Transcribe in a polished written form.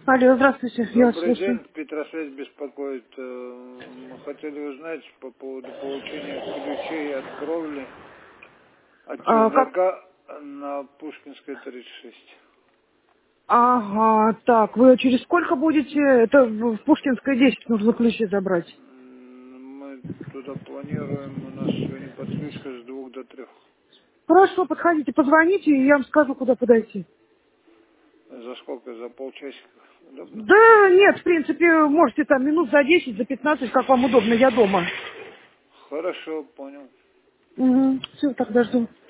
Алло, здравствуйте, я вас Добрый слушаю. день, Петросвязь беспокоит. Мы хотели узнать по поводу получения ключей от кровли от Как? чердака на Пушкинской 36. Ага, так, вы через сколько будете? Это в Пушкинской 10 нужно ключи забрать. Мы туда планируем, у нас сегодня подключка с 2 до 3. Хорошо, подходите, позвоните, и я вам скажу, куда подойти. За сколько? За полчасика? Удобно? Да нет, в принципе, можете там минут за 10, за 15, как вам удобно, я дома. Хорошо, понял. Угу, все, тогда жду.